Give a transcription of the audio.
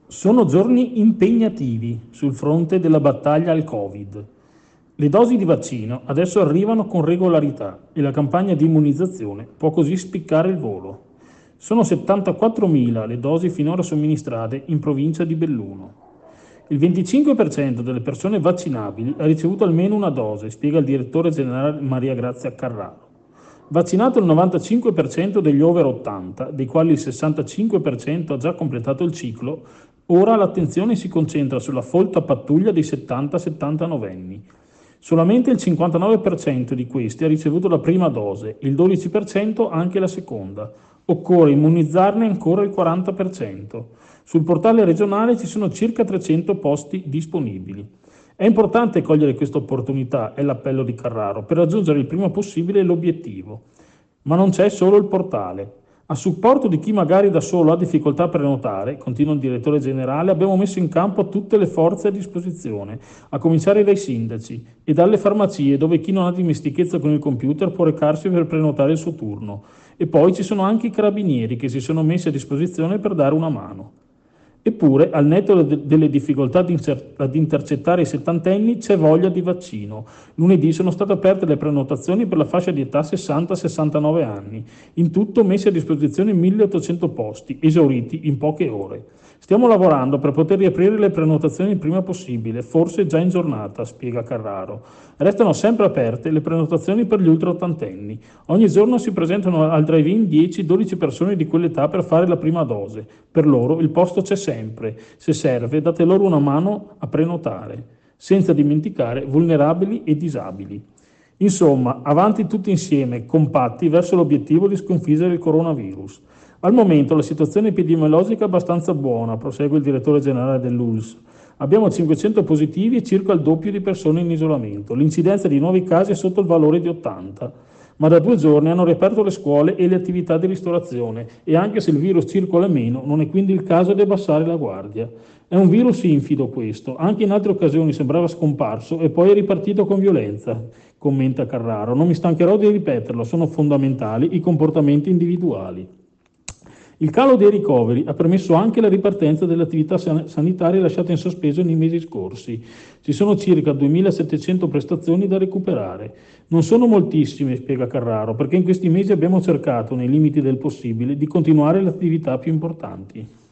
Sono giorni impegnativi sul fronte della battaglia al Covid. Le dosi di vaccino adesso arrivano con regolarità e la campagna di immunizzazione può così spiccare il volo. Sono 74.000 le dosi finora somministrate in provincia di Belluno. Il 25% delle persone vaccinabili ha ricevuto almeno una dose, spiega il direttore generale Maria Grazia Carraro. Vaccinato il 95% degli over 80, dei quali il 65% ha già completato il ciclo, ora l'attenzione si concentra sulla folta pattuglia dei 70-79 anni. Solamente il 59% di questi ha ricevuto la prima dose, il 12% anche la seconda. Occorre immunizzarne ancora il 40%. Sul portale regionale ci sono circa 300 posti disponibili. È importante cogliere questa opportunità, è l'appello di Carraro, per raggiungere il prima possibile l'obiettivo. Ma non c'è solo il portale. A supporto di chi magari da solo ha difficoltà a prenotare, continua il direttore generale, abbiamo messo in campo tutte le forze a disposizione, a cominciare dai sindaci e dalle farmacie dove chi non ha dimestichezza con il computer può recarsi per prenotare il suo turno. E poi ci sono anche i carabinieri che si sono messi a disposizione per dare una mano. Eppure, al netto delle difficoltà ad intercettare i settantenni, c'è voglia di vaccino. Lunedì sono state aperte le prenotazioni per la fascia di età 60-69 anni. In tutto messi a disposizione 1.800 posti, esauriti in poche ore. Stiamo lavorando per poter riaprire le prenotazioni il prima possibile, forse già in giornata, spiega Carraro. Restano sempre aperte le prenotazioni per gli ultraottantenni. Ogni giorno si presentano al drive-in 10-12 persone di quell'età per fare la prima dose. Per loro il posto c'è sempre. Se serve, date loro una mano a prenotare, senza dimenticare vulnerabili e disabili. Insomma, avanti tutti insieme, compatti, verso l'obiettivo di sconfiggere il coronavirus. Al momento la situazione epidemiologica è abbastanza buona, prosegue il direttore generale dell'ULSS. Abbiamo 500 positivi e circa il doppio di persone in isolamento. L'incidenza di nuovi casi è sotto il valore di 80. Ma da 2 giorni hanno riaperto le scuole e le attività di ristorazione e anche se il virus circola meno, non è quindi il caso di abbassare la guardia. È un virus infido questo, anche in altre occasioni sembrava scomparso e poi è ripartito con violenza, commenta Carraro. Non mi stancherò di ripeterlo, sono fondamentali i comportamenti individuali. Il calo dei ricoveri ha permesso anche la ripartenza delle attività sanitarie lasciate in sospeso nei mesi scorsi. Ci sono circa 2.700 prestazioni da recuperare. Non sono moltissime, spiega Carraro, perché in questi mesi abbiamo cercato, nei limiti del possibile, di continuare le attività più importanti.